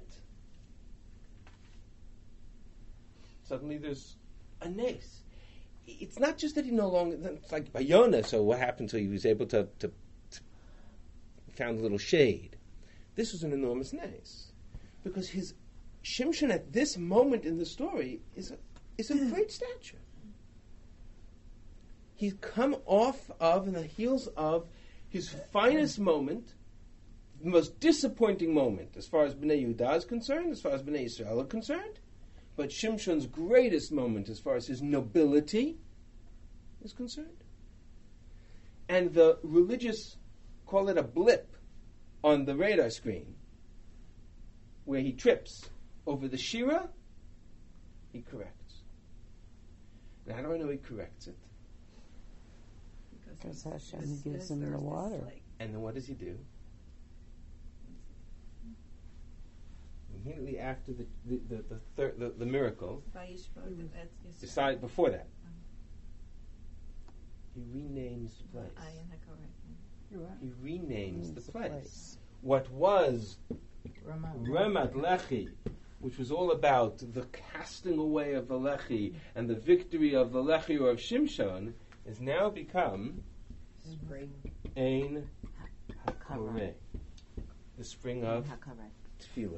suddenly there's a nace. It's not just that he no longer, it's like by Yonah, so what happened to he was able to found a little shade. This was an enormous nace. Because his Shimshon at this moment in the story is of great stature. He's come off of, in the heels of, his finest moment, the most disappointing moment, as far as Bnei Yehuda is concerned, as far as Bnei Yisrael are concerned, but Shimshon's greatest moment, as far as his nobility is concerned. And the religious, call it a blip, on the radar screen, where he trips over the Shira, he corrects. And how do I know he corrects it? Because Hashem This- gives this him the verse is water. like- And then what does he do? Immediately after the miracle, Vayishpot, that's Yisrael. decide before that, he renames the place. Ayin HaKoreh. You're right. He renames the It's a place. What was Remat Lechi, which was all about the casting away of the Lechi and the victory of the Lechi or of Shimshon, has now become Spring. Ein HaKoreh, the spring of Tefillah.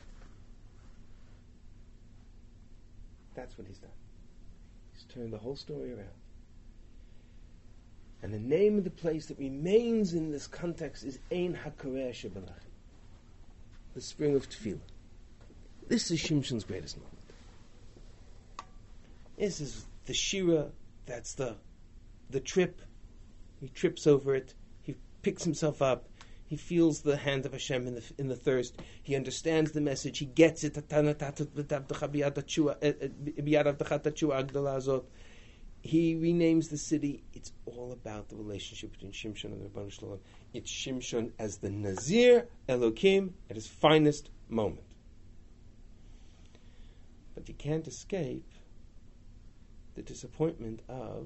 That's what he's done. He's turned the whole story around. And the name of the place that remains in this context is Ein HaKoreh Shebelechi, the spring of Tefillah. This is Shimshon's greatest moment. This is the Shira, that's the trip. He trips over it. He picks himself up. He feels the hand of Hashem in the thirst. He understands the message. He gets it. He renames the city. It's all about the relationship between Shimshon and the Rebbeinu Shalom. It's Shimshon as the Nazir Elokim at his finest moment. But you can't escape the disappointment of,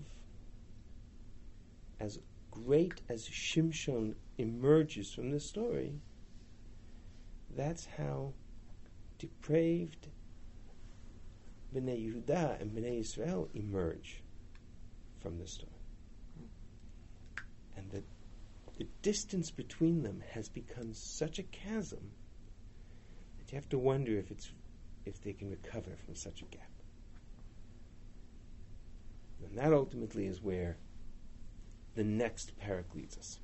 as great as Shimshon emerges from this story, that's how depraved Bnei Yehuda and Bnei Israel emerge from this story. And the distance between them has become such a chasm that you have to wonder if they can recover from such a gap. And that ultimately is where the next parak leads us.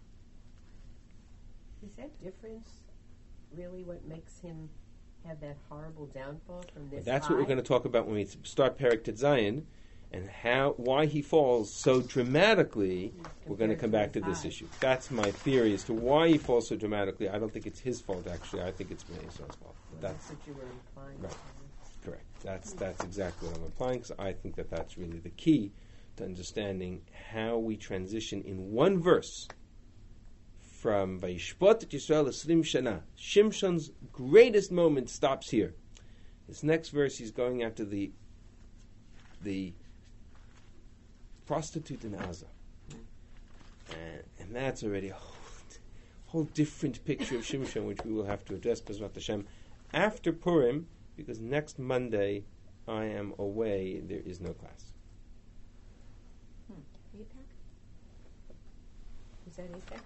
Is that difference really what makes him have that horrible downfall from this? That's what we're going to talk about when we start Parak Tet Zayin, and why he falls so dramatically. We're going to come back to this issue. That's my theory as to why he falls so dramatically. I don't think it's his fault, actually. I think it's Bnei Yisrael's fault. That's what you were implying. Right. Correct. That's exactly what I'm implying, because I think that's really the key to understanding how we transition in one verse from Vayishpot et Yisrael 20 Shana. Shimshon's greatest moment stops here. This next verse, he's going after the prostitute in Gaza. And that's already a whole different picture of Shimshon, which we will have to address, B'ezrat Hashem, after Purim, because next Monday I am away. There is no class. Is that his